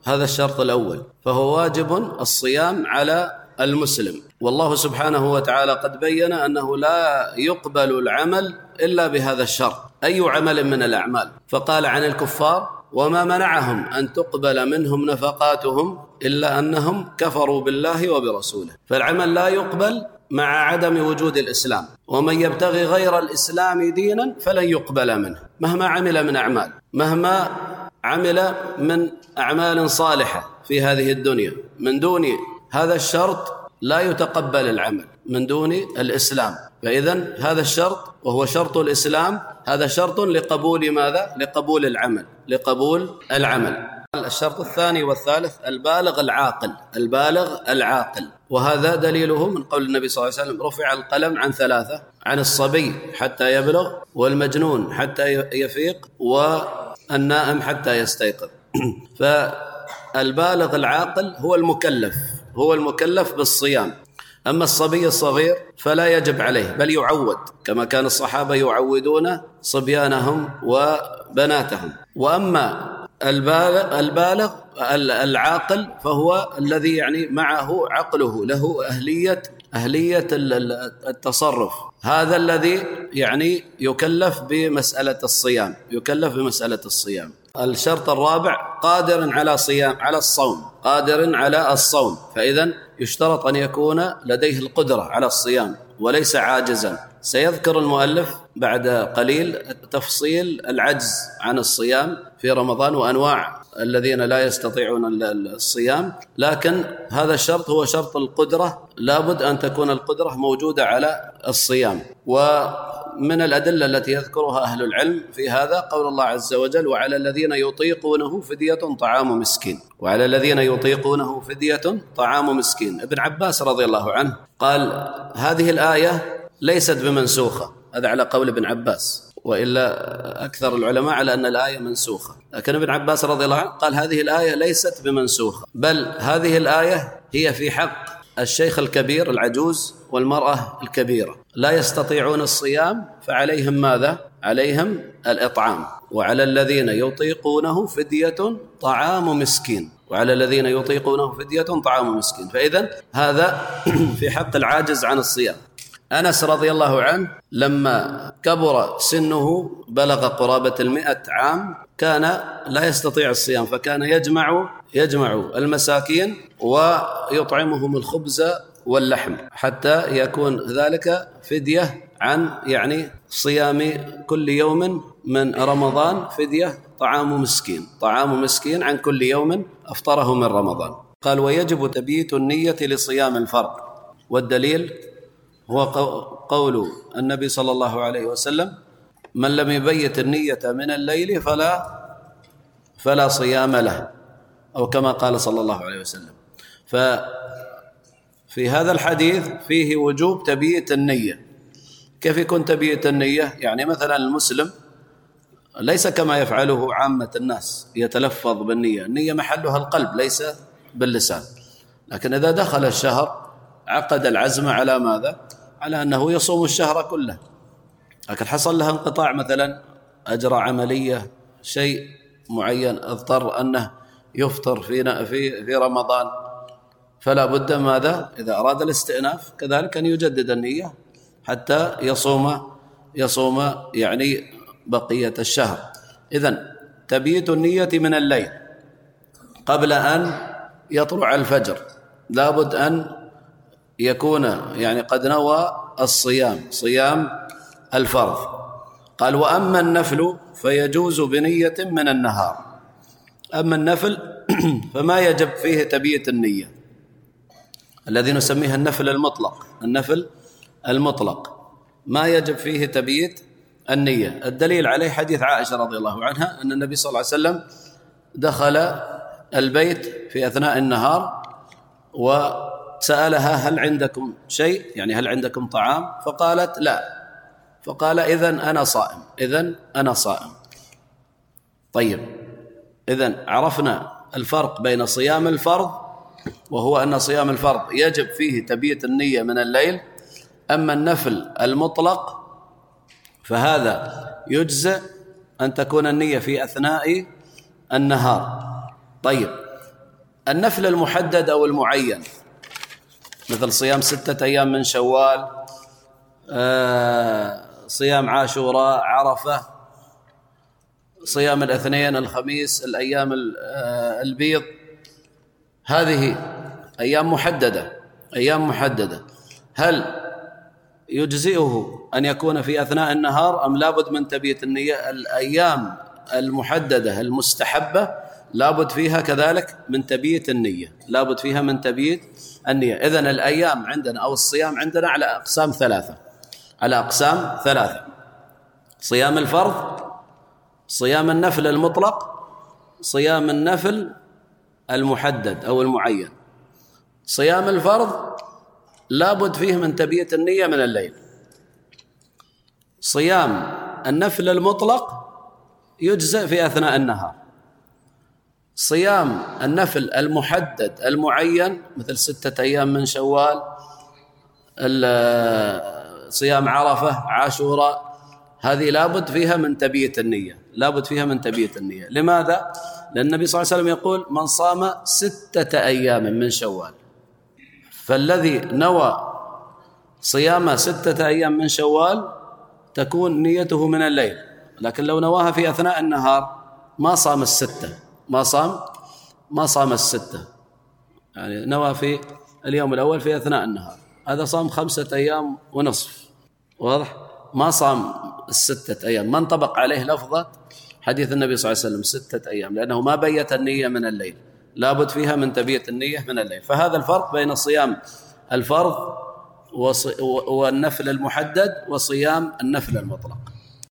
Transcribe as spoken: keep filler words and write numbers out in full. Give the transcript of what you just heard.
هذا الشرط الأول، فهو واجب الصيام على المسلم. والله سبحانه وتعالى قد بين أنه لا يقبل العمل إلا بهذا الشرط، أي عمل من الأعمال. فقال عن الكفار: وما منعهم أن تقبل منهم نفقاتهم إلا أنهم كفروا بالله وبرسوله. فالعمل لا يقبل مع عدم وجود الإسلام، ومن يبتغي غير الإسلام دينا فلن يقبل منه مهما عمل من أعمال، مهما عمل من أعمال صالحة في هذه الدنيا، من دون هذا الشرط لا يتقبل العمل، من دون الإسلام. فإذن هذا الشرط وهو شرط الإسلام هذا شرط لقبول ماذا؟ لقبول العمل، لقبول العمل. الشرط الثاني والثالث البالغ العاقل، البالغ العاقل، وهذا دليله من قول النبي صلى الله عليه وسلم: رفع القلم عن ثلاثة، عن الصبي حتى يبلغ، والمجنون حتى يفيق، والنائم حتى يستيقظ. فالبالغ العاقل هو المكلف، هو المكلف بالصيام. أما الصبي الصغير فلا يجب عليه بل يعود، كما كان الصحابة يعودون صبيانهم وبناتهم. وأما البالغ, البالغ العاقل فهو الذي يعني معه عقله، له أهلية أهلية التصرف، هذا الذي يعني يكلف بمسألة الصيام، يكلف بمسألة الصيام. الشرط الرابع قادر على صيام على الصوم، قادر على الصوم، فإذن يشترط أن يكون لديه القدرة على الصيام وليس عاجزا. سيذكر المؤلف بعد قليل تفصيل العجز عن الصيام في رمضان وأنواع الذين لا يستطيعون الصيام، لكن هذا الشرط هو شرط القدرة، لابد أن تكون القدرة موجودة على الصيام. ومن الأدلة التي يذكرها أهل العلم في هذا قول الله عز وجل: وعلى الذين يطيقونه فدية طعام مسكين، وعلى الذين يطيقونه فدية طعام مسكين. ابن عباس رضي الله عنه قال: هذه الآية ليست بمنسوخة، هذا على قول ابن عباس، وإلا أكثر العلماء على أن الآية منسوخة، لكن ابن عباس رضي الله عنه قال: هذه الآية ليست بمنسوخة، بل هذه الآية هي في حق الشيخ الكبير العجوز والمرأة الكبيرة، لا يستطيعون الصيام، فعليهم ماذا؟ عليهم الإطعام. وعلى الذين يطيقونه فدية طعام مسكين، وعلى الذين يطيقونه فدية طعام مسكين. فإذن هذا في حق العاجز عن الصيام. أنس رضي الله عنه لما كبر سنه بلغ قرابة المئة عام كان لا يستطيع الصيام، فكان يجمع يجمع المساكين ويطعمهم الخبز واللحم حتى يكون ذلك فدية عن يعني صيام كل يوم من رمضان، فدية طعام مسكين، طعام مسكين عن كل يوم أفطره من رمضان. قال: ويجب تبييت النية لصيام الفرض. والدليل هو قول النبي صلى الله عليه وسلم: من لم يبيت النية من الليل فلا فلا صيام له، أو كما قال صلى الله عليه وسلم. ففي هذا الحديث فيه وجوب تبييت النية. كيف يكون تبييت النية؟ يعني مثلا المسلم ليس كما يفعله عامة الناس يتلفظ بالنية، النية محلها القلب ليس باللسان، لكن إذا دخل الشهر عقد العزم على ماذا؟ على أنه يصوم الشهر كله، لكن حصل له انقطاع، مثلا أجرى عملية شيء معين اضطر أنه يفطر في في في رمضان، فلا بد ماذا؟ إذا أراد الاستئناف كذلك أن يجدد النية حتى يصوم يصوم يعني بقية الشهر. إذن تبييت النية من الليل قبل أن يطلع الفجر، لابد أن يكون يعني قد نوى الصيام، صيام الفرض. قال: وأما النفل فيجوز بنية من النهار. أما النفل فما يجب فيه تبييت النية، الذي نسميه النفل المطلق، النفل المطلق ما يجب فيه تبييت النية. الدليل عليه حديث عائشة رضي الله عنها أن النبي صلى الله عليه وسلم دخل البيت في أثناء النهار وسألها: هل عندكم شيء؟ يعني هل عندكم طعام؟ فقالت: لا. فقال: إذن أنا صائم، إذن أنا صائم. طيب، إذن عرفنا الفرق بين صيام الفرض، وهو أن صيام الفرض يجب فيه تبييت النية من الليل. أما النفل المطلق فهذا يجزئ أن تكون النية في أثناء النهار. طيب، النفل المحدد أو المعين مثل صيام ستة أيام من شوال، آه صيام عاشوراء، عرفة، صيام الاثنين، الخميس، الأيام البيض، هذه أيام محددة أيام محددة هل يجزئه أن يكون في أثناء النهار أم لابد من تبييت النية؟ الأيام المحددة المستحبة لابد فيها كذلك من تبييت النية، لابد فيها من تبييت النية. إذن الأيام عندنا أو الصيام عندنا على أقسام ثلاثة على أقسام ثلاثة صيام الفرض، صيام النفل المطلق، صيام النفل المحدد أو المعين. صيام الفرض لابد فيه من تبييت النية من الليل. صيام النفل المطلق يجزئ في أثناء النهار. صيام النفل المحدد المعين مثل ستة أيام من شوال، صيام عرفة، عاشوراء، هذه لابد فيها من تبييت النية لابد فيها من تبييت النية. لماذا؟ لأن النبي صلى الله عليه وسلم يقول من صام ستة أيام من شوال، فالذي نوى صيام ستة أيام من شوال تكون نيته من الليل، لكن لو نواها في أثناء النهار ما صام الستة ما صام ما صام الستة يعني نوى في اليوم الأول في أثناء النهار، هذا صام خمسة أيام ونصف، واضح؟ ما صام الستة أيام، ما انطبق عليه لفظة حديث النبي صلى الله عليه وسلم ستة أيام، لأنه ما بيت النية من الليل، لابد فيها من تبيت النية من الليل. فهذا الفرق بين صيام الفرض والنفل المحدد وصيام النفل المطلق.